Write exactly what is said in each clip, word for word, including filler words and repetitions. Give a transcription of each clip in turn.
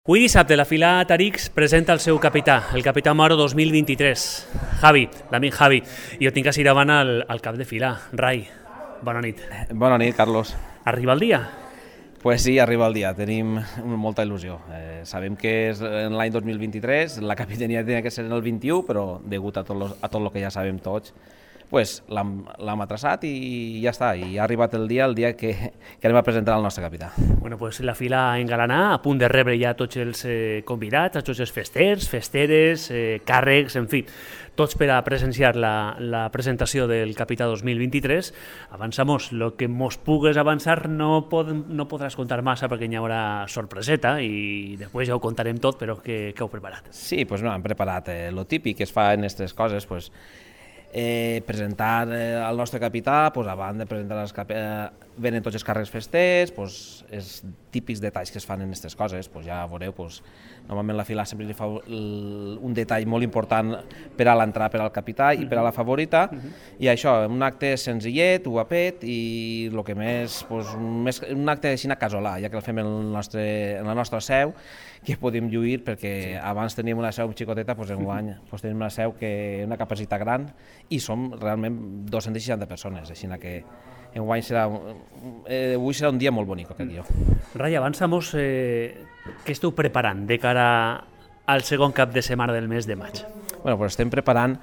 Avui dissabte la fila Tarix presenta el seu capità, el capità Moro dos mil vint-i-tres. Javi, l'amic Javi. I jo tinc així davant el, el cap de fila. Rai, bona nit. Bona nit, Carlos. Arriba el dia? Pues sí, arriba el dia. Tenim molta il·lusió. Eh, sabem que és en l'any dos mil vint-i-tres, la capitania tenia que ser en el vint-i-u, però degut a tot, lo, a tot el que ja sabem tots, pues, l'hem atrasat i ja està, i ha arribat el dia el dia que, que anem a presentar el nostre capità. Bueno, pues la fila engalanà, a punt de rebre ja tots els eh, convidats, tots els festers, festeres, eh, càrrecs, en fi, tots per a presenciar la, la presentació del capità dos mil vint-i-tres. Avançamos, el que mos pugues avançar no, pod, no podràs contar massa perquè hi haurà sorpreseta i després ja ho contarem tot, però què, què heu preparat? Sí, pues no, hem preparat eh, lo típic que es fa en aquestes coses, pues, Eh, presentar eh, el nostre capità, pues, abans de presentar els cap... eh, venen tots els càrrecs festers, pues, els típics detalls que es fan en aquestes coses, pues, ja veureu, pues, normalment la fila sempre li fa el, un detall molt important per a l'entrada per al capità i per a la favorita, uh-huh. I això, un acte senzillet, guapet i el que més, pues, més un acte així casolà, ja que el fem en, el nostre, en la nostra seu, que podem lluir perquè sí. Abans teníem una seu xicoteta, doncs enguany doncs tenim una seu que una capacitat gran i som realment dos-centes seixanta persones, així que enguany serà, eh, avui serà un dia molt bonic aquest dia. Rai, avançamos, eh, què esteu preparant de cara al segon cap de setmana del mes de maig? Bueno, pues estem preparant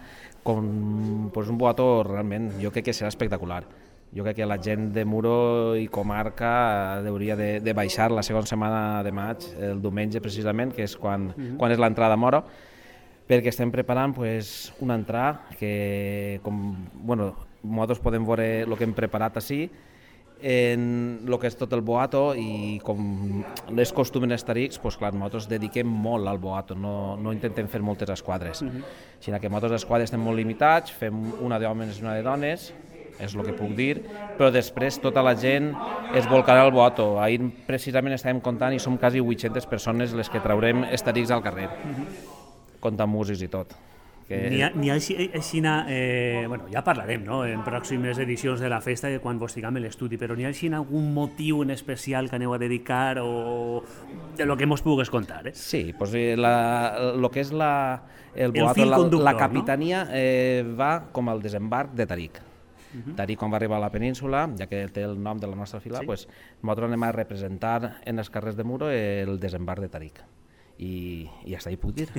com, pues un boato realment, jo crec que serà espectacular. Jo crec que la gent de Muro i comarca hauria de, de baixar la segona setmana de maig, el diumenge precisament, que és quan, uh-huh. quan és l'entrada a Moro, perquè estem preparant pues, una entrada que, com, bueno, nosaltres podem veure el que hem preparat així, en el que és tot el boato i com les costumes històrics, pues, clar, nosaltres dediquem molt al boato, no, no intentem fer moltes esquadres. Uh-huh. Sinó que nosaltres esquadres estem molt limitats, fem una d'homes i una de dones, és el que puc dir, però després tota la gent es volcarà al boato. Ahir precisament estàvem comptant i som quasi vuit-centes persones les que traurem estarics al carrer, uh-huh. comptant músics i tot. Que... N'hi ha, ha així, així eh, bueno, ja parlarem, no?, en pròximes edicions de la festa, quan vos estiguem a l'estudi, però n'hi ha així algun motiu en especial que aneu a dedicar o de lo que mos pugues contar? Eh? Sí, pues, la, lo que és la, el boato, el la, la capitania, no? eh, va com el desembarc de Taric. Uh-huh. Taric, quan va arribar a la península, ja que té el nom de la nostra fila, sí. pues, nosaltres anem a representar en els carrers de Muro el desembarc de Taric. I, i hasta ahí puc dir.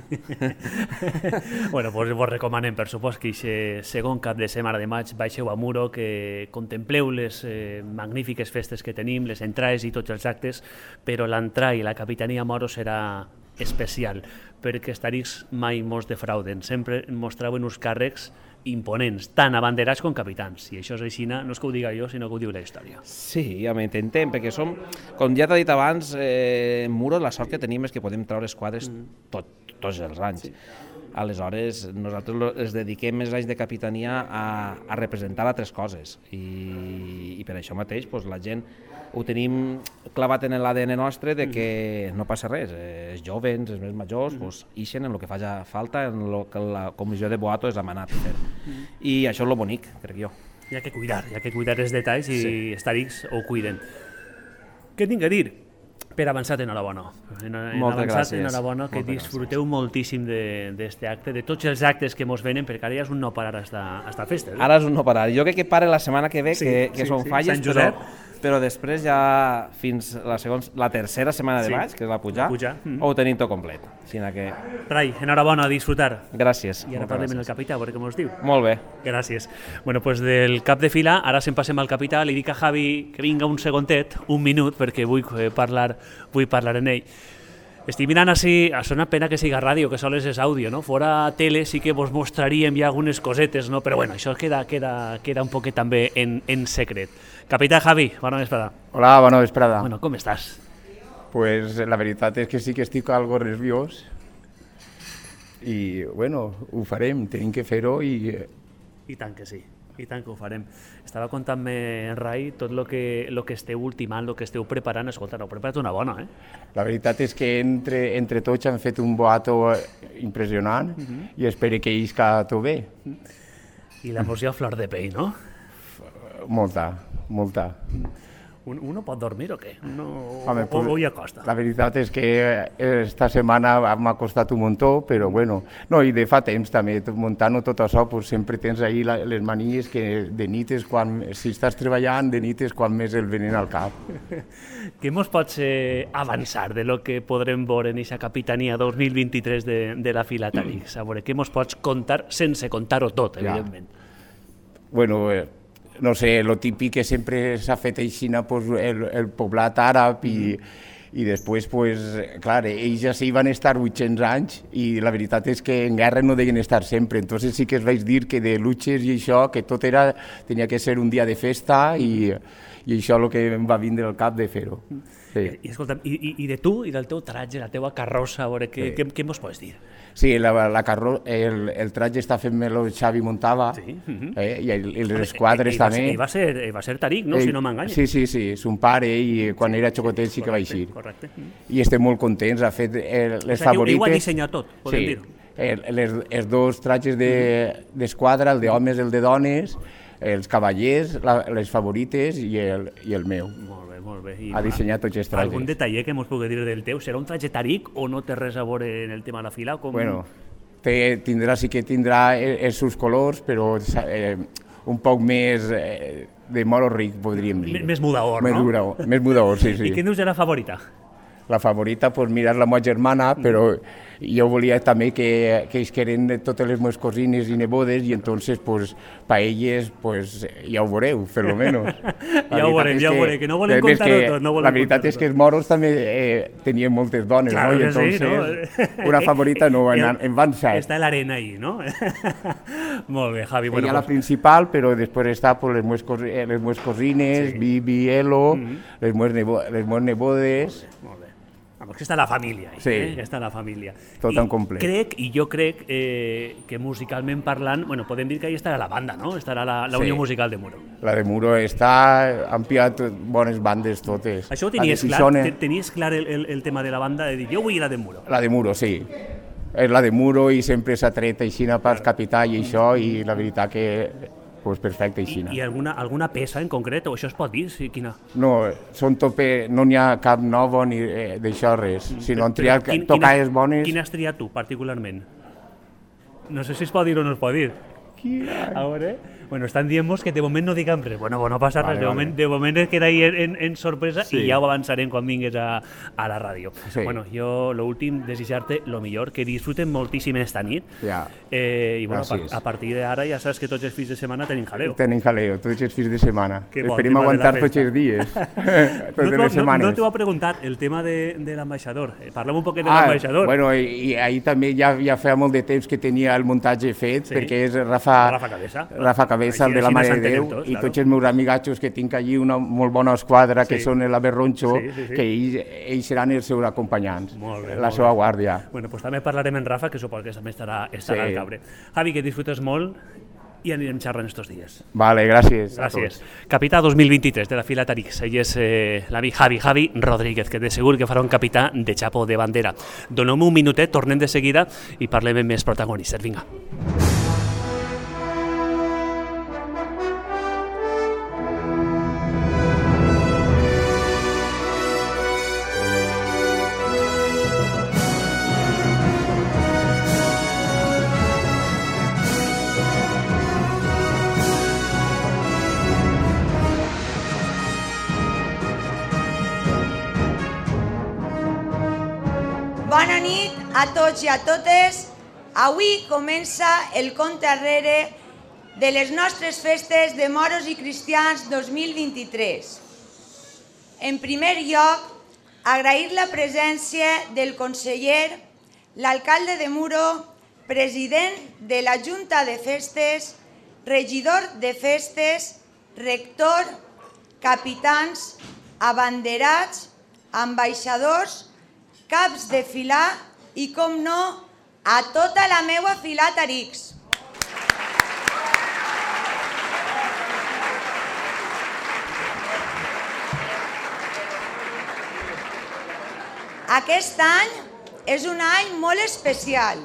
Bueno, pues vos recomanem, per supost, que aquest segon cap de setmana de maig baixeu a Muro, que contempleu les eh, magnífiques festes que tenim, les entrades i tots els actes, però l'entrada i la capitania Moro serà especial, perquè els tarics mai mos defrauden, sempre mos trauen uns càrrecs imponents, tant abanderats com capitans, i això és així, no és que ho diga jo, sinó que ho diu la història. Sí, ja m'intentem, perquè som, com ja t'he dit abans, eh, en Muro la sort que tenim és que podem treure esquadres mm. tot, tots els anys. Sí. Aleshores, nosaltres ens dediquem més anys de capitania a, a representar altres coses, i, i per això mateix pues, la gent ho tenim clavat en l'A D N nostre de que no passa res, els jovens, els més majors, mm. pues, ixen en el que fa falta, en el que la comissió de boato és demanat fer. Mm. I això és lo bonic, crec jo. Hi ha que cuidar, hi ha que cuidar els detalls i sí. els tarics ho cuiden. Què tinc a dir? Per avançat, enhorabona. En, en Moltes avançat, gràcies. enhorabona, que Moltes disfruteu gràcies. moltíssim d'aquest acte, de tots els actes que mos venen, perquè ara ja és un no parar hasta, hasta festa. Eh? Ara és un no parar. Jo crec que pare la setmana que ve, sí, que, que sí, són sí. falles, però, però després ja fins la, segons, la tercera setmana de sí. maig, que és la pujar, pujar. Mm-hmm. ho tenim tot complet. Que... Rai, enhorabona, a disfrutar. Gràcies. I ara parlem amb el capità, a veure què mos diu. Molt bé. Gràcies. Bueno, pues del cap de fila, ara se'n passem al capità, li dic a Javi que vinga un segondet, un minut, perquè vull parlar, vull parlar en ell. Estic mirant així, és una pena que siga ràdio, que sols és àudio, no? Fora tele sí que vos mostraríem ja algunes cosetes, no? Però bueno, això queda, queda, queda un poquet també en, en secret. Capità Javi, bona vesprada. Hola, bona vesprada. Bueno, com estàs? Pues la veritat és que sí que estic algo nerviós i, bueno, ho farem, tenim que fer-ho i... I tant que sí. I tant que ho farem. Estava contant-me, en Rai, tot el que, lo que esteu ultimant, el que esteu preparant. Escolta, n'heu preparat una bona, eh? La veritat és que entre, entre tots han fet un boato impressionant uh-huh. i espero que isca tot bé. I l'emoció a flor de pell, no? Molta, molta. Uno pot dormir o què? Uno... Home, o, o hi acosta? La veritat és que esta setmana m'ha costat un muntó, però bueno, no, i de fa temps també, muntant-ho tot això, pues, sempre tens ahí la, les manies que de nit és quan, si estàs treballant, de nit és quan més el venen al cap. Què mos pots eh, avançar de lo que podrem veure en aquesta capitania dos mil vint-i-tres de, de la Filatarix? A veure, què mos pots contar sense contar-ho tot, evidentment? Ja. Bueno, eh, no sé, lo típic que sempre s'ha fet així, pues, el, el poblat àrab i, i després, pues, clar, ells ja s'hi van estar vuit-cents anys i la veritat és que en guerra no deien estar sempre, entonces sí que es vaig dir que de luches i això, que tot era, tenia que ser un dia de festa i, i això és el que em va vindre al cap de fer-ho. Sí. I, escolta'm, i, i de tu i del teu tratge, la teua carrossa, a veure, què, Sí. què, què mos pots dir? Sí, la, la carro, el, el tratge està fent-me-lo Xavi Montava, Sí, uh-huh. eh, i, el, i les quadres I va també. ser- I va ser, i va ser Tariq, no? Eh, Si no m'enganyes. Sí, sí, sí, son pare i quan era xocotet sí que va eixir. Correcte. I estem molt contents, ha fet eh, les O sigui, favorites. ell ho ha dissenyat tot, podem sí, dir-ho. el, les, els dos tratges d'esquadra, de, el d'homes, el de dones, els cavallers, la, les favorites i el, i el meu. Molt bé, molt bé. I Ha dissenyat tots els algun tratges. detallet que mos pugui dir del teu? Serà un tratge Tariq o no té res a veure en el tema de la fila? Com... Bueno, té, tindrà, sí que tindrà eh, els seus colors, però eh, un poc més eh, de moro ric, podríem dir. M- més mudaor, més no? Mudaor, més mudaor, sí, sí. I què en dius de la favorita? La favorita, pues mira, és la meva germana, però jo volia també que, que ells queren totes les meves cosines i nebodes i entonces, pues, pa elles, pues, ja ho veureu, per lo menos. Ja ho veurem, ja ho veurem, que no volem contar-ho tot, no volem La veritat contar-ho és que els moros també eh, tenien moltes dones, Claro no? I que sí, entonces, no? una favorita no, en, en van set. Està l'arena ahí, no? Molt bé, Javi. Bueno, Bueno, Ella la pues, principal, però després està pues, les, meves cos eh, les meves cosines, Sí. Bibi, Elo, Mhm. les, meves nebo les meves nebodes. molt bé. Vamos, que està la família. Ahí, Sí. eh? Que està la família. Tot I en complet. Crec, i jo crec eh, que musicalment parlant, bueno, podem dir que ahí estarà la banda, no? Estarà la, la Sí. Unió Musical de Muro. La de Muro està, han pillat bones bandes totes. Això ho La de tenies clar, Sisona- te- tenies clar el, el, el tema de la banda, de dir, jo vull la de Muro. La de Muro, sí. És la de Muro i sempre s'ha tret aixina per capità i això, i la veritat que pues, perfecte aixina. I, I alguna, alguna peça en concret, o això es pot dir? Sí, quina? No, són tope, no n'hi ha cap nova ni eh, d'això res, sinó han triat Quin- tocar quina- les bones. Quina has triat tu, particularment? No sé si es pot dir o no es pot dir. A veure... Bueno, estan dient-nos que de moment no diguem res. Bueno, bueno, no passa Vale, res. De vale. moment, de moment es queda ahí en, en, en sorpresa Sí. i ja ho avançarem quan vingues a, a la ràdio. Sí. Bueno, jo, lo últim, desitjar-te lo millor, que disfruten moltíssim esta nit. Ja. Eh, I bueno, a, Gràcies. a partir d'ara ja saps que tots els fins de setmana tenim jaleo. Tenen jaleo, tots els fins de setmana. Que bo, Esperem tema de la aguantar festa. tots els dies, No totes t'ho- les no, setmanes. no t'ho he preguntat, el tema de, de l'ambaixador. Eh, parlem un poquet de Ah, l'ambaixador. bueno, i, i ahir també ja, ja feia molt de temps que tenia el muntatge fet, Sí. perquè és Rafa, Rafa Cabeza. Rafa Cabeza, Així- el de la així Mare de ens Déu, entenem tots, i claro. tots els meus amigatxos que tinc allí, una molt bona esquadra, que Sí. són la Berronxo, Sí, sí, sí. que ells, ells seran els seus acompanyants, Molt bé, la molt seva bé. guàrdia. Bueno, pues també parlarem amb Rafa, que suposo que també estarà, estarà Sí. al cabre. Javi, que disfrutes molt i anirem xerrant estos dies. Vale, gràcies. a Gràcies. tots. Capità dos mil vint-i-tres de la fila Tarix. Ell és eh, l'amic Javi, Javi Rodríguez, que de segur que farà un capità de xapo de bandera. Donem un minutet, tornem de seguida i parlem amb més protagonistes. Vinga. Bona nit a tots i a totes. Avui comença el compte arrere de les nostres festes de moros i cristians dos mil vint-i-tres. En primer lloc, agrair la presència del conseller, l'alcalde de Muro, president de la Junta de Festes, regidor de Festes, rector, capitans, abanderats, ambaixadors, caps de filar i, com no, a tota la meua fila Tarix. Aquest any és un any molt especial.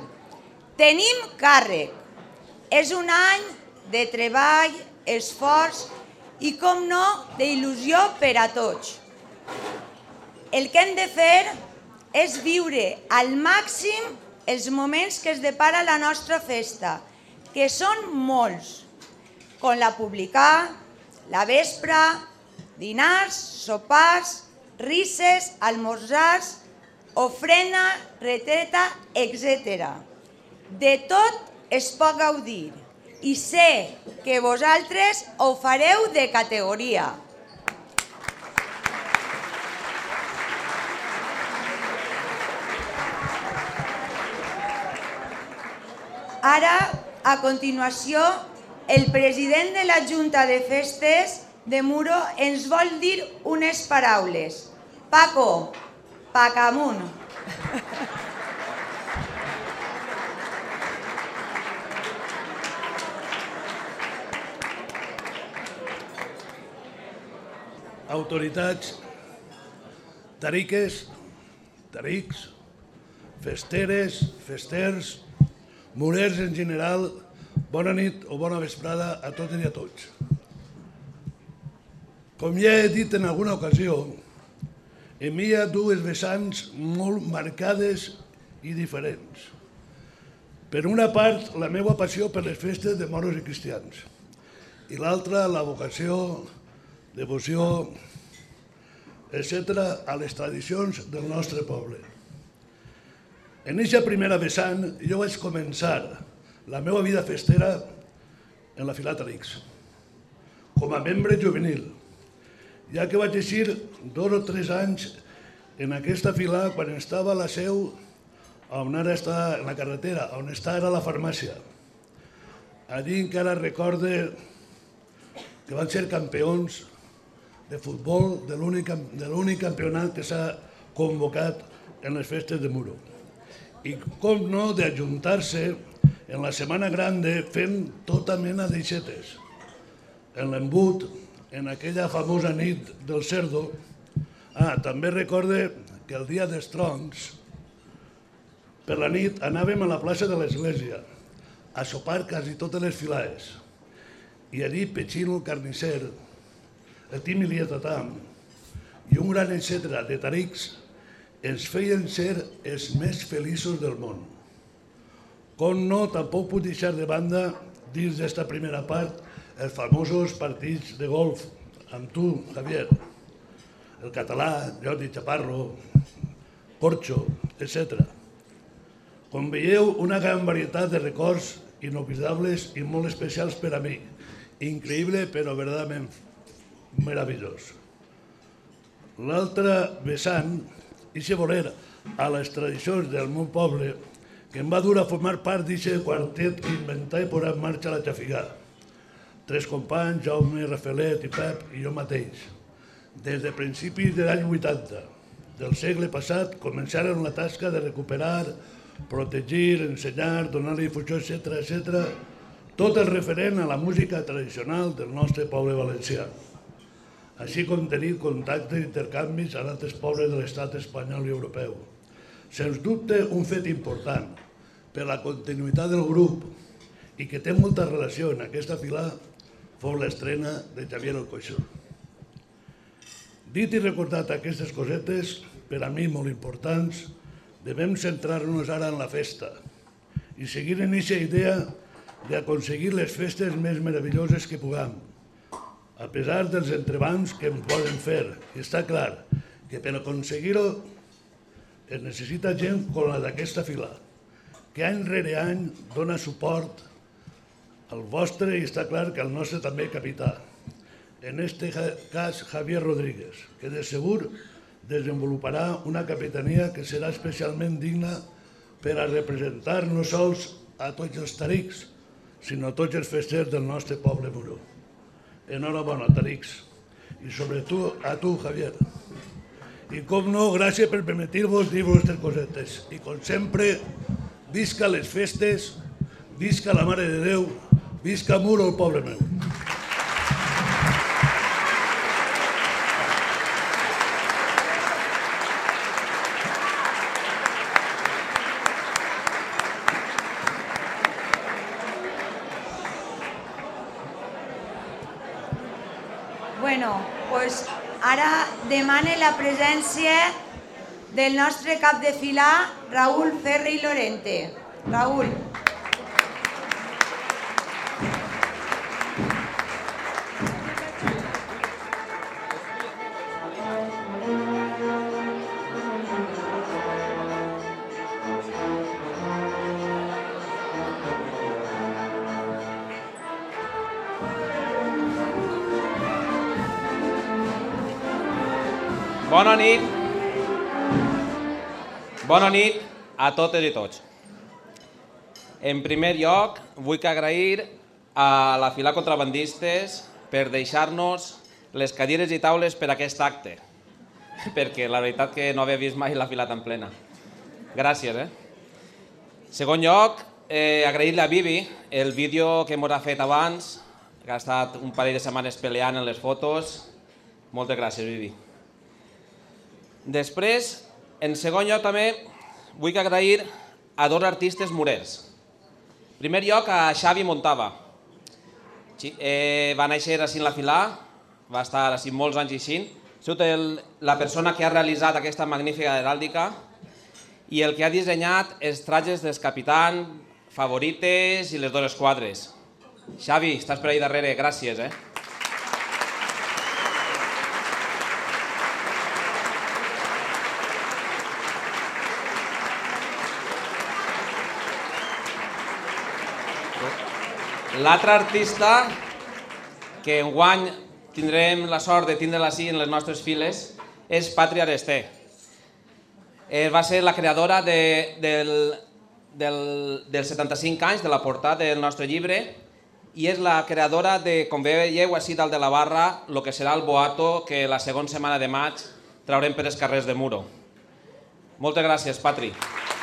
Tenim càrrec. És un any de treball, esforç i, com no, d'il·lusió per a tots. El que hem de fer és viure al màxim els moments que es depara la nostra festa, que són molts, com la publicà, la vespra, dinars, sopars, risses, almorzars, ofrena, retreta, etcètera. De tot es pot gaudir i sé que vosaltres ho fareu de categoria. Ara, a continuació, el president de la Junta de Festes de Muro ens vol dir unes paraules. Paco, pacamunt. Autoritats, tariques, tarics, festeres, festers, murers en general, bona nit o bona vesprada a totes i a tots. Com ja he dit en alguna ocasió, en mi hi ha dues vessants molt marcades i diferents. Per una part, la meva passió per les festes de moros i cristians, i l'altra, la vocació, devoció, etcètera, a les tradicions del nostre poble. En aquesta primera vessant, jo vaig començar la meva vida festera en la Filà Tarics, com a membre juvenil, ja que vaig eixir dos o tres anys en aquesta filà quan estava a la seu, on ara està en la carretera, on està ara la farmàcia. Allí encara recorde que van ser campions de futbol de l'únic campionat que s'ha convocat en les festes de Muro. I com no, d'ajuntar-se en la Setmana Grande fent tota mena d'aixetes. En l'embut, en aquella famosa nit del Cerdo. Ah, també recorde que el dia dels troncs, per la nit, anàvem a la plaça de l'església a sopar quasi totes les filades. I allí Pechino, el carnisser, el Tim Ilietatam i un gran etcètera de tarics ens feien ser els més feliços del món. Com no, tampoc puc deixar de banda, dins d'esta primera part, els famosos partits de golf amb tu, Javier, el català, Jordi Chaparro, Corcho, etcètera. Com veieu, una gran varietat de records inoblidables i molt especials per a mi. Increïble, però verdaderament meravellós. L'altre vessant, i se voler a les tradicions del meu poble, que em va dur a formar part d'aquest quartet que inventà i posar en marxa la Xafigà. Tres companys, Jaume, Rafelet i Pep, i jo mateix. Des de principis de l'any vuitanta del segle passat començaren la tasca de recuperar, protegir, ensenyar, donar difusió, etcètera, etcètera, tot el referent a la música tradicional del nostre poble valencià, així com tenir contactes i intercanvis amb altres pobles de l'estat espanyol i europeu. Sens dubte, un fet important per la continuïtat del grup i que té molta relació en aquesta filà fou l'estrena de Xavier el Coixó. Dit i recordat aquestes cosetes, per a mi molt importants, devem centrar-nos ara en la festa i seguir en aquesta idea d'aconseguir les festes més meravelloses que puguem, a pesar dels entrebancs que em poden fer. I està clar que per aconseguir-ho es necessita gent com la d'aquesta filà, que any rere any dona suport al vostre i està clar que al nostre també capità. En aquest cas, Javier Rodríguez, que de segur desenvoluparà una capitania que serà especialment digna per a representar no sols a tots els tarics, sinó a tots els festers del nostre poble muro. Enhorabona, tarics, i sobretot a tu, Javier. I com no, gràcies per permetir-vos dir vostres cosetes. I com sempre, visca les festes, visca la Mare de Déu, visca Muro, el poble meu. Bueno, doncs ara demane la presència del nostre cap de filar, Raül Ferri Lorente. Raül. Bona nit. Bona nit a totes i tots. En primer lloc, vull agrair a la fila contrabandistes per deixar-nos les cadires i taules per aquest acte, perquè la veritat que no havia vist mai la fila tan plena. Gràcies, eh? Segon lloc, eh, agrair-li a Vivi el vídeo que ens ha fet abans, que ha estat un parell de setmanes peleant en les fotos. Moltes gràcies, Vivi. Després, en segon lloc també, vull agrair a dos artistes murers. En primer lloc, a Xavi Montava. Va néixer així en la Filà, va estar així molts anys així. Ha sigut la persona que ha realitzat aquesta magnífica heràldica i el que ha dissenyat els trajes dels capitans, favorites i les dues esquadres. Xavi, estàs per ahí darrere, gràcies, eh? L'altre artista que enguany tindrem la sort de tindre-la així en les nostres files és Patri Aresté. Va ser la creadora dels setanta-cinc anys de la portada del nostre llibre i és la creadora de, com veieu així dalt de la barra, el que serà el boato que la segona setmana de maig traurem per els carrers de Muro. Moltes gràcies, Patri.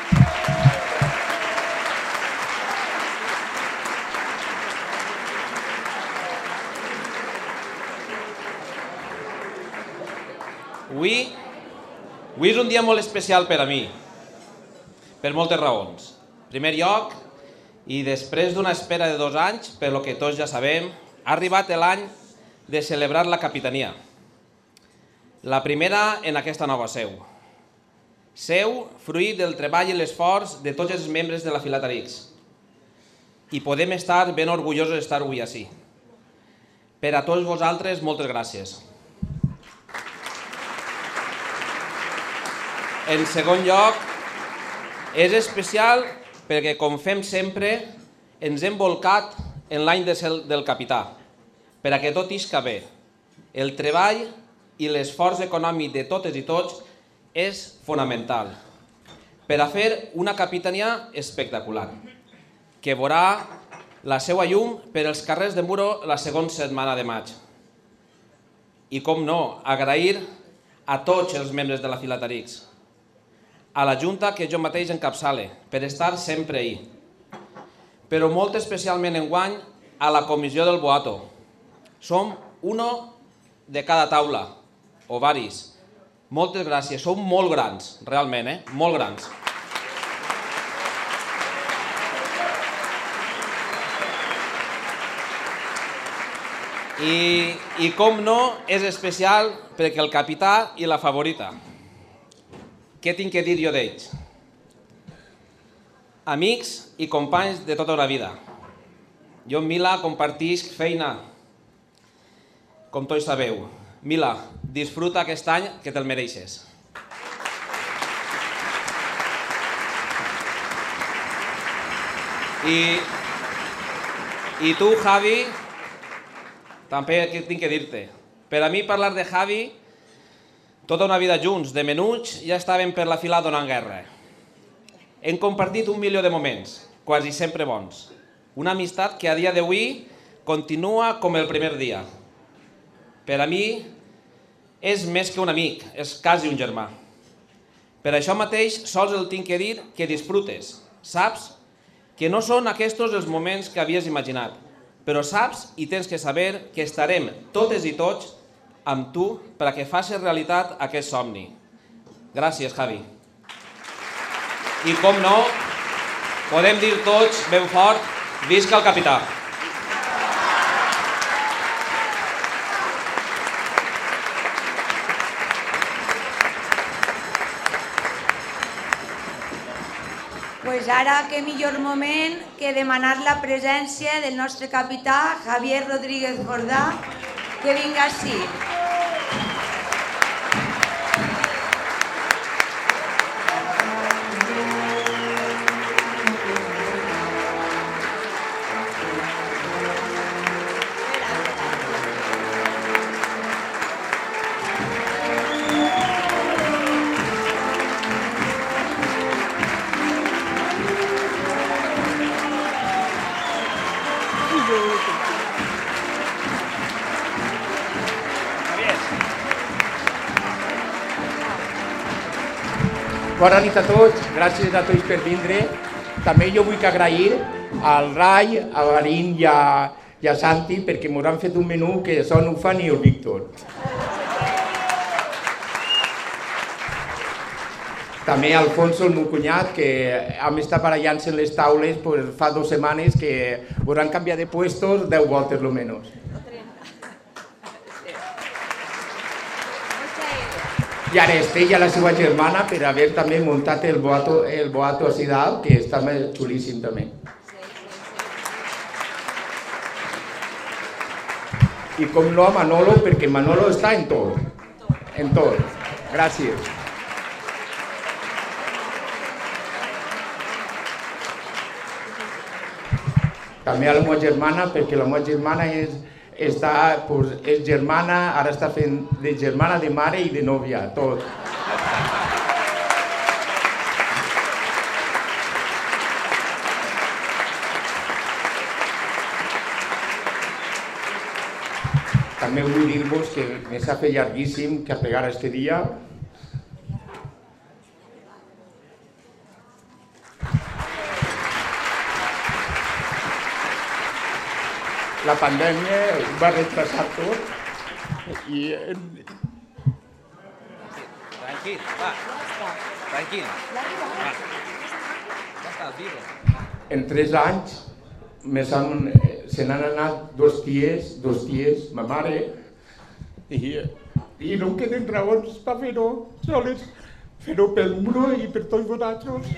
Avui, avui és un dia molt especial per a mi, per moltes raons. En primer lloc, i després d'una espera de dos anys, per lo que tots ja sabem, ha arribat l'any de celebrar la capitania. La primera en aquesta nova seu. Seu fruit del treball i l'esforç de tots els membres de la Fila Tarix. I podem estar ben orgullosos d'estar avui així. Per a tots vosaltres, moltes gràcies. En segon lloc, és especial perquè, com fem sempre, ens hem volcat en l'any del capità, per a que tot isca bé. El treball i l'esforç econòmic de totes i tots és fonamental per a fer una capitania espectacular, que veurà la seva llum per als carrers de Muro la segona setmana de maig. I, com no, agrair a tots els membres de la Fila Tarix, a la Junta que jo mateix encapçale, per estar sempre ahí. Però molt especialment enguany a la comissió del Boato. Som uno de cada taula, o varis. Moltes gràcies, som molt grans, realment, eh? Molt grans. I, i com no, és especial perquè el capità i la favorita. Què tinc que dir jo d'ells? Amics i companys de tota una vida. Jo amb Mila compartisc feina, com tots sabeu. Mila, disfruta aquest any que te'l mereixes. I, I tu, Javi, també tinc que dir-te. Per a mi parlar de Javi, tota una vida junts, de menuts, ja estàvem per la Fila donant guerra. Hem compartit un milió de moments, quasi sempre bons. Una amistat que a dia d'avui continua com el primer dia. Per a mi és més que un amic, és quasi un germà. Per això mateix sols el tinc que dir que disfrutes. Saps que no són aquests els moments que havies imaginat, però saps i tens que saber que estarem totes i tots amb tu per a que facis realitat aquest somni. Gràcies, Javi. I com no, podem dir tots ben fort, visca el capità. Pues ara, què millor moment que demanar la presència del nostre capità, Javier Rodríguez Jordà, que vinga ací. Bona nit a tots, gràcies a tots per vindre. També jo vull agrair al Rai, a Marín i a, i a Santi perquè m'ho han fet un menú que això no ho fa ni el Víctor. També a Alfonso, el meu cunyat, que hem estat barallant-se en les taules pues, fa dues setmanes que hauran canviat de puestos deu voltes lo menos. I ara Estella, la seva germana, per haver també muntat el boato, el boato així dalt, que està xulíssim també. I com no a Manolo, perquè Manolo està en tot. En tot. Gràcies. També a la meva germana, perquè la meva germana és... Està, pues, és germana, ara està fent de germana, de mare i de nòvia, tot. També vull dir-vos que me s'ha fet llarguíssim que aplegar este dia. La pandèmia va retrasar tot i... Tranquil, va. Tranquil. Va. Ja està, vivo. En tres anys se n'han anat dos ties, dos ties, ma mare, i, i no em queden raons per fer-ho soles, fer-ho pel muro i per tots vosaltres.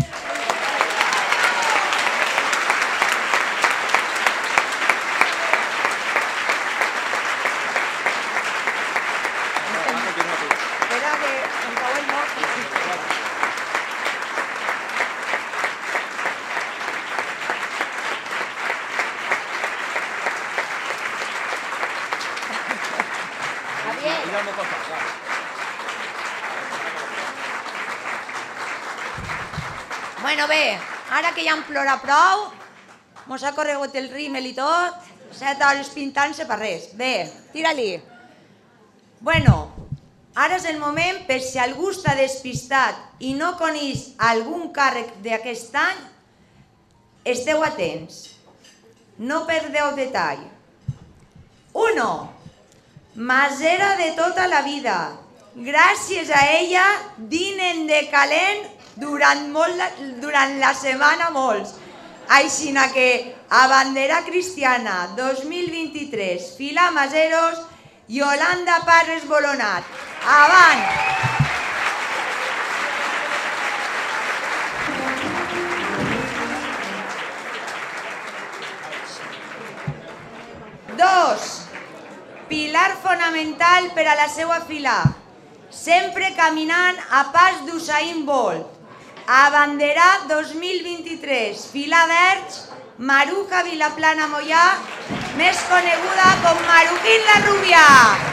Bueno, bé, ara que ja hem plorat prou, mos ha corregut el rímel i tot, set hores pintant-se per res. Bé, tira-li. Bueno, ara és el moment per si algú està despistat i no coneix algun càrrec d'aquest any, esteu atents. No perdeu detall. Uno, masera de tota la vida. Gràcies a ella dinen de calent durant, molt, durant la setmana molts. Així que a bandera cristiana dos mil vint-i-tres, fila Maseros i Holanda Parres Bolonat. Avant! Dos, pilar fonamental per a la seva fila. Sempre caminant a pas d'Usain Bolt. Abanderat dos mil vint-i-tres, fila d'Erx, Maruja Vilaplana Mollà, més coneguda com Maruquín la Rubia.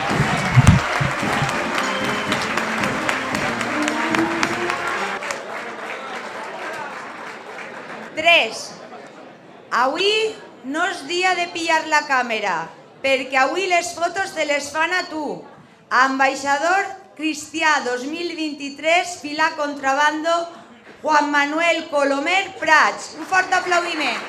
Tres. Avui no és dia de pillar la càmera, perquè avui les fotos te les fan a tu. Ambaixador Cristià dos mil vint-i-tres, fila contrabando, Juan Manuel Colomer Prats. Un fort aplaudiment.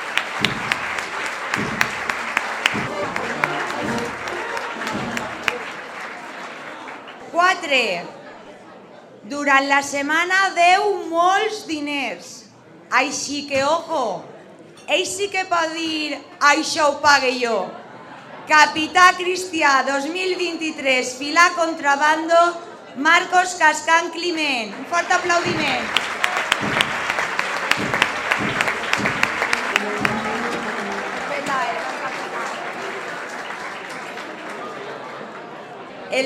Quatre. Durant la setmana deu molts diners. Així que, ojo, ell sí que pot dir això ho pague jo. Capità Cristià dos mil vint-i-tres, fila contrabando, Marcos Cascán Climent. Un fort aplaudiment.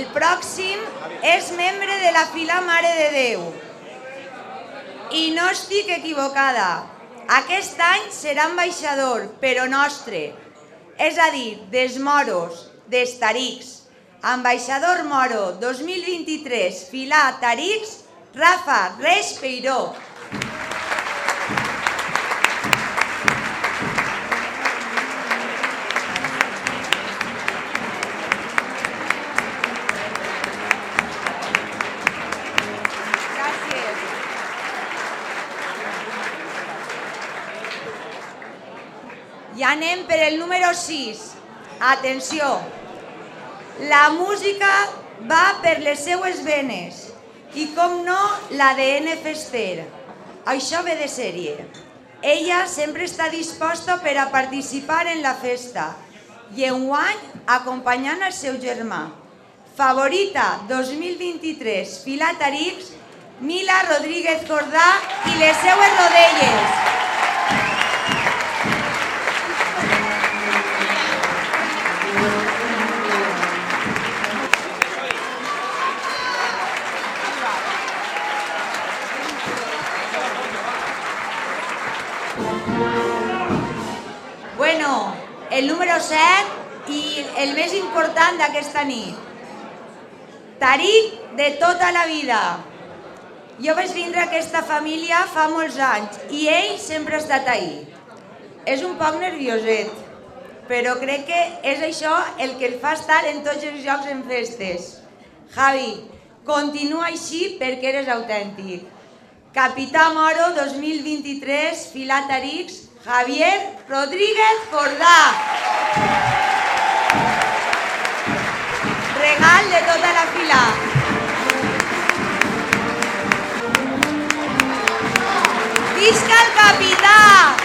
pròxim és membre de la fila Mare de Déu. I no estic equivocada. Aquest any serà ambaixador, però nostre, és a dir, dels moros, dels Tarics. Ambaixador Moro dos mil vint-i-tres, fila Tarics, Rafa Reis Peiró. Gràcies. I anem per el número sis. Atenció. La música va per les seues venes i, com no, l'A D N fester. Això ve de sèrie. Ella sempre està disposta per a participar en la festa i enguany acompanyant el seu germà. Favorita dos mil vint-i-tres, fila Tarics, Mila Rodríguez Jordà i les seues rodelles. Bueno, el número set i el més important d'aquesta nit. Taric de tota la vida. Jo vaig vindre a aquesta família fa molts anys i ell sempre ha estat ahí. És un poc nervioset, però crec que és això el que el fa estar en tots els jocs en festes. Javi, continua així perquè eres autèntic. Capità Moro dos mil vint-i-tres, fila Tarics, Javier Rodríguez Jordà. Regal de tota la fila. Visca el capità!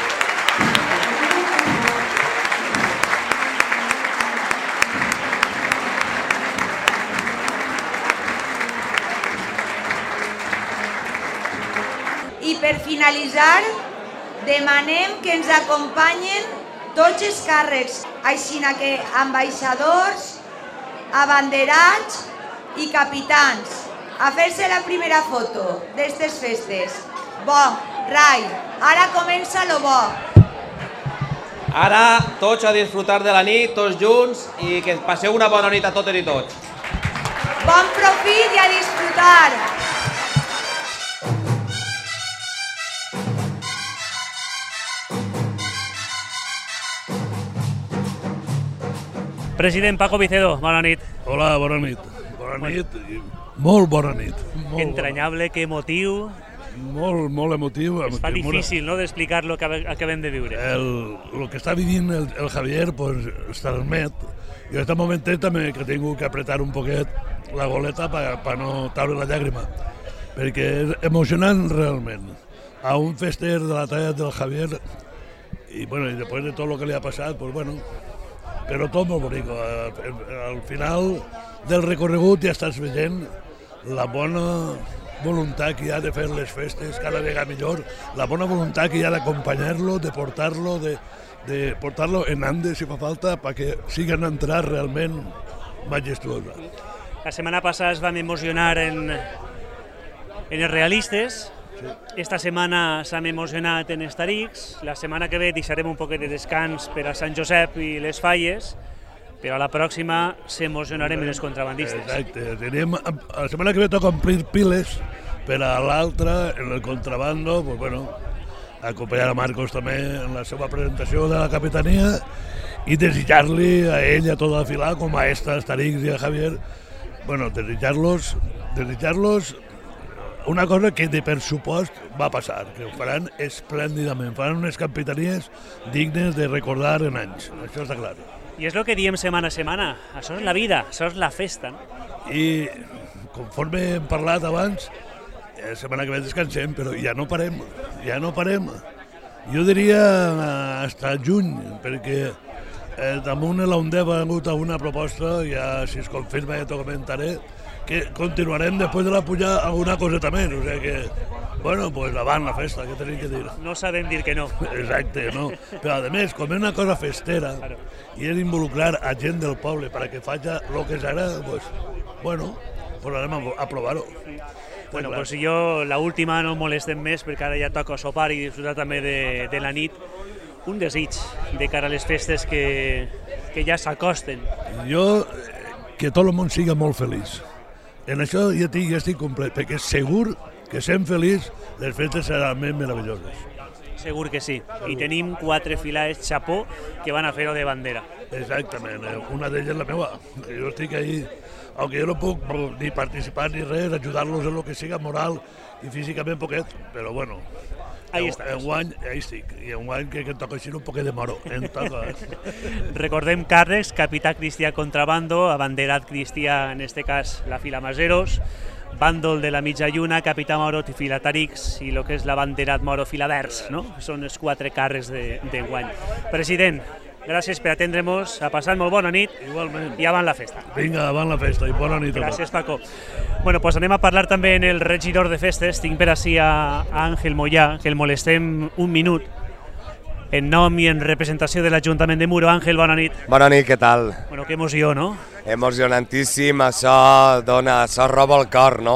I per finalitzar, demanem que ens acompanyen tots els càrrecs, així que ambaixadors, abanderats i capitans, a fer-se la primera foto d'aquestes festes. Bo, Rai, ara comença lo bo. Ara tots a disfrutar de la nit, tots junts, i que passeu una bona nit a totes i tots. Bon profit i a disfrutar. President Paco Vicedo, bona nit. Hola, bona nit. Bona nit, i molt bona nit. Molt Entranyable, que emotiu. bona. Molt, molt emotiu. Es fa difícil, no?, d'explicar lo que acabem de viure. El, lo que està vivint el, el Javier, pues, es transmet. Jo en aquest momentet també que tinc que apretar un poquet la goleta per pa no taure la llàgrima, perquè és emocionant realment. A un fester de la talla del Javier, i bueno, i després de tot lo que li ha passat, pues bueno, però tot molt bonic. Al final del recorregut ja estàs veient la bona voluntat que hi ha de fer les festes cada vegada millor, la bona voluntat que hi ha d'acompanyar-lo, de portar-lo, de, de portar-lo en Andes si fa falta, perquè sigui una entrada realment majestuosa. La setmana passada es vam emocionar en, en els realistes. Esta setmana s'hem emocionat en els Tarics. La setmana que ve deixarem un poquet de descans per a Sant Josep i les Falles, però a la pròxima s'emocionarem en els contrabandistes. Exacte. Tenim, la setmana que ve toca omplir piles, per a l'altra, en el contrabando, pues bueno, acompanyar a Marcos també en la seva presentació de la capitania i desitjar-li a ell, a tota la fila, com a esta, als Tarics i a Javier, bueno, desitjar-los, desitjar-los una cosa que de pressupost va passar, que ho faran esplèndidament, faran unes capitanies dignes de recordar en anys, això està clar. I és el que diem setmana a setmana, això és la vida, això és la festa. No? I conforme hem parlat abans, la setmana que ve descansem, però ja no parem, ja no parem. Jo diria fins juny, perquè eh, damunt de l'Ondeva ha hagut alguna proposta, ja si es confirma ja t'ho comentaré, que continuarem després de la pujada alguna coseta més, o sigui que, bueno, pues avant la festa, què tenim que dir? No sabem dir que no. Exacte, no. Però a més, com és una cosa festera i és involucrar a gent del poble perquè faci el que s'agrada, pues, bueno, pues anem a, a provar-ho. Bueno, pues jo la última no molestem més perquè ara ja toca sopar i disfrutar també de, de la nit. Un desig de cara a les festes que, que ja s'acosten. Jo, que tot el món siga molt feliç. En això ja estic, ja estic complet, perquè segur que sent feliç les festes seran més meravelloses. Segur que sí. I tenim quatre filades xapó que van a fer-ho de bandera. Exactament. Una d'elles la meva. Jo estic ahí, aunque jo no puc ni participar ni res, ajudar-los en lo que siga moral i físicament poquet, però bueno, ahí estàs. Enguany, ahí estic. I enguany que, que em toca així un poquet de moro. Em toca. Recordem càrrecs, capità Cristià Contrabando, abanderat Cristià, en este cas la fila Maseros, bàndol de la mitja lluna, capità Moro i filatarix i el que és l'abanderat Moro filaders, no? Són els quatre càrrecs d'enguany. President, gràcies per atendre-nos, ha passat molt bona nit. Igualment. I avant la festa. Vinga, avant la festa i bona nit a tots. Gràcies, Paco. Bueno, pues anem a parlar també en el regidor de festes. Tinc per ací a Àngel Mollà, que el molestem un minut. En nom i en representació de l'Ajuntament de Muro. Àngel, bona nit. Bona nit, què tal? Bueno, que emoció, no? Emocionantíssim, això dona, això roba el cor, no?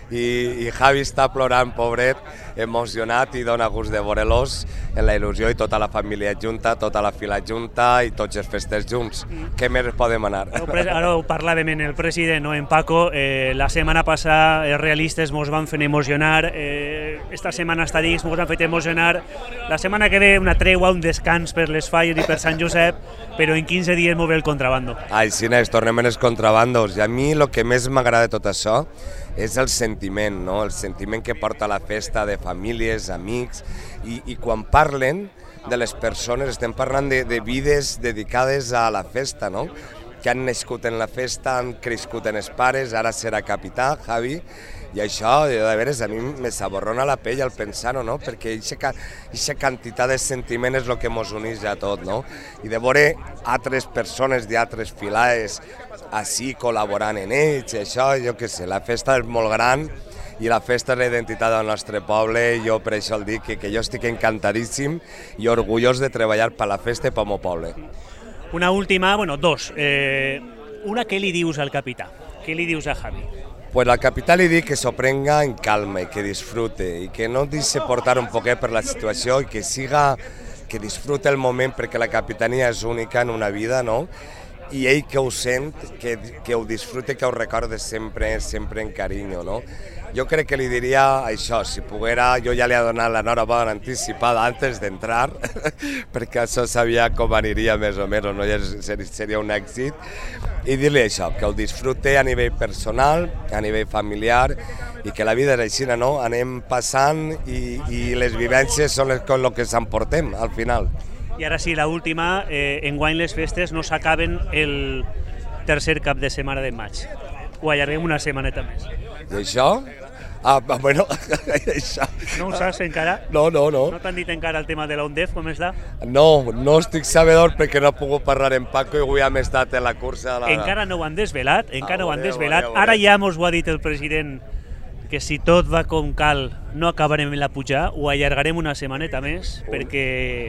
I, i Javi està plorant, pobret, emocionat i dona gust de veure-los en la il·lusió i tota la família junta, tota la fila junta i tots els festes junts. Mm. Què més podem anar? Ara ho parlàvem en el president, no? En Paco, eh, la setmana passada els realistes mos van fer emocionar, eh, esta setmana estadístics mos han fet emocionar, la setmana que ve una tregua, un descans per les falles i per Sant Josep, però en quinze dies mos ve el contrabando. Ai, sí, nes, tornem en els contrabandos. I a mi el que més m'agrada de tot això és el sentiment, no? El sentiment que porta la festa de famílies, amics, i, i quan parlen de les persones estem parlant de, de vides dedicades a la festa, no? Que han nascut en la festa, han crescut en els pares, ara serà capità, Javi, i això, de veres, a mi me s'aborrona la pell al pensar-ho, no? Perquè aquesta quantitat de sentiment és el que ens uneix a tot, no? I de veure altres persones d'altres filades així col·laborant en ells, això, jo què sé, la festa és molt gran i la festa és la identitat del nostre poble, i jo per això el dic que, que jo estic encantadíssim i orgullós de treballar per la festa i pel meu poble. Una última, bueno, dos. Eh, una, què li dius al capità? Què li dius a Javi? Pues al capità li dic que s'ho prenga en calma i que disfrute i que no deixi portar un poquet per la situació i que siga, que disfrute el moment perquè la capitania és única en una vida, no? I ell que ho sent, que, que ho disfrute, que ho recorde sempre, sempre en carinyo, no? Jo crec que li diria això, si poguera, jo ja li he donat l'enhorabona anticipada antes d'entrar, perquè això sabia com aniria més o menys, no? Ja seria un èxit, i dir-li això, que ho disfrute a nivell personal, a nivell familiar, i que la vida és així, no? Anem passant i, i les vivències són les, el que s'emportem al final. I ara sí, l'última, eh, enguany les festes no s'acaben el tercer cap de setmana de maig. Ho allarguem una setmaneta més. I això? Ah, bueno, això... No ho saps encara? No, no, no. No t'han dit encara el tema de la UNDEF, com està? No, no estic sabedor perquè no he pogut parlar amb Paco i avui hem estat en la cursa. La... Encara no ho han desvelat, encara ah, ho han veureu, desvelat. veureu, veureu. Ara ja mos ho ha dit el president que si tot va com cal no acabarem la pujada, ho allargarem una setmaneta més, Ui. perquè...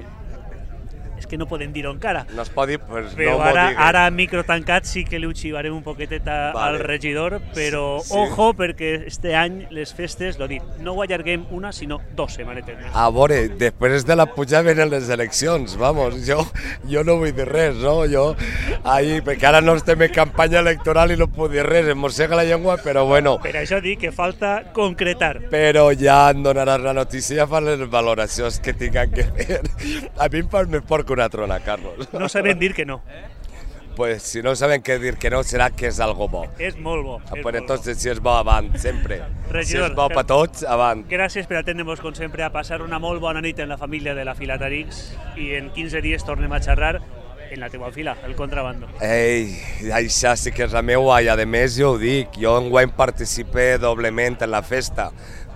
és que no podem dir-ho encara. No es pot dir, pues però no ara, m'ho digues. ara micro tancat sí que li ho xivarem un poquetet a, vale. al regidor, però sí, sí. Ojo, perquè este any les festes, l'ho dit, no ho allarguem una, sinó dos setmanetes més. A veure, després de la pujada venen les eleccions, vamos, jo, jo no vull dir res, no? Jo, ahí, perquè ara no estem en campanya electoral i no puc dir res, em mossega la llengua, però bueno. Per això dic que falta concretar. Però ja em donaràs la notícia i ja fan les valoracions que tinguin que fer. A mi em fa més fort que una trona, Carlos. No saben dir que no. Pues si no saben què dir que no, serà que és algo bo. És molt bo. Ah, pues entonces si és bo, avant, sempre. Regidor, si és bo per tots, avant. Gràcies per atendre-nos, com sempre, a passar una molt bona nit en la família de la Filatarix i en quinze dies tornem a xerrar en la teua fila, el contrabando. Ei, això sí que és la meua, i a més jo ho dic, jo enguany participe doblement en la festa,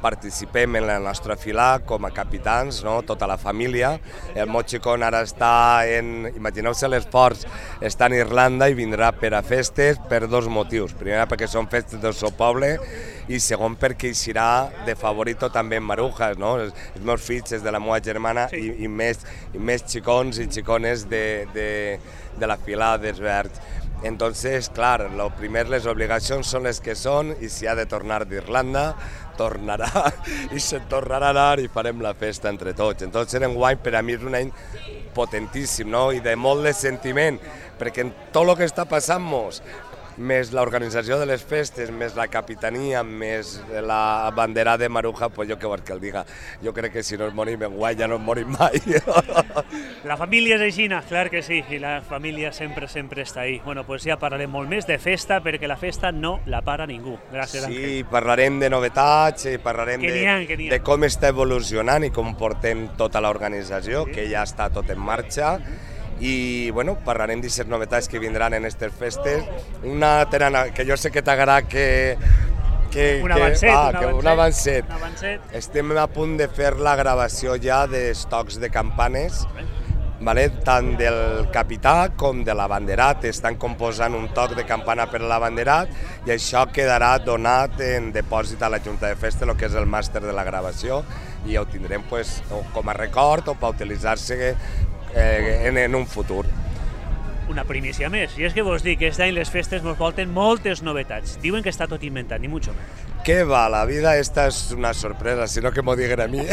participem en la nostra fila com a capitans, no? Tota la família. El Mochicón ara està en, imagineu-se l'esforç, està en Irlanda i vindrà per a festes per dos motius. Primer, perquè són festes del seu poble, i segon, perquè hi serà de favorito també en Marujas, no? Els, els meus fills, és de la meva germana, sí. i, i, més, i més xicons i xicones de, de, de la fila dels Verds. Entonces, clar, lo primer, les obligacions són les que són, i si ha de tornar d'Irlanda, tornarà i se tornarà a anar i farem la festa entre tots. Entonces, enguany per a mi és un any potentíssim, no? I de molt de sentiment, perquè en tot el que està passant-nos, més l'organització de les festes, més la capitania, més la bandera de Maruja, pues jo què vols que el diga. Jo crec que si no ens morim enguany ja no ens morim mai. La família és aixina, clar que sí, i la família sempre, sempre està ahí. Bueno, pues ja parlarem molt més de festa, perquè la festa no la para ningú. Gràcies, Àngel. Sí, parlarem de novetats, i parlarem que de, ha, que de com està evolucionant i com portem tota l'organització, sí. que ja està tot en marxa. I bueno, parlarem d'aquestes novetats que vindran en aquestes festes. Una terana que jo sé que t'agrada que... que un avancet, ah, un, que avancet, un avancet. un avancet. Estem a punt de fer la gravació ja dels tocs de campanes, vale? Tant del capità com de l'abanderat. Estan composant un toc de campana per l'abanderat i això quedarà donat en depòsit a la Junta de Festa, el que és el màster de la gravació, i ho tindrem pues, com a record o per utilitzar-se Eh, en, en un futur. Una primícia més, i és que vos dic que aquest any les festes ens volten moltes novetats. Diuen que està tot inventat, ni mucho menos. ¿Qué va? La vida esta es una sorpresa, sino que me digan a mí.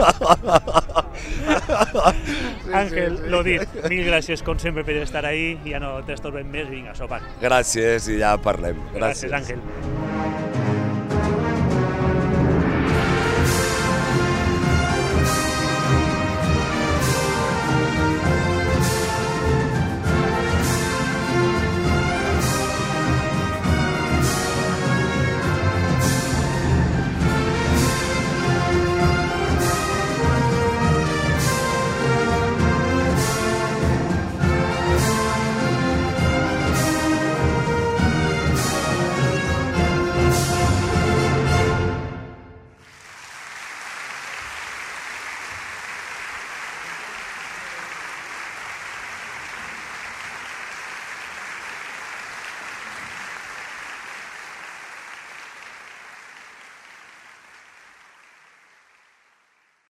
Ángel, sí, sí. Lo dit, mil gràcies com sempre per estar ahí, ja no t'estorbem més, vinga, sopar. Gràcies i ja parlem. Gràcies, gràcies Àngel.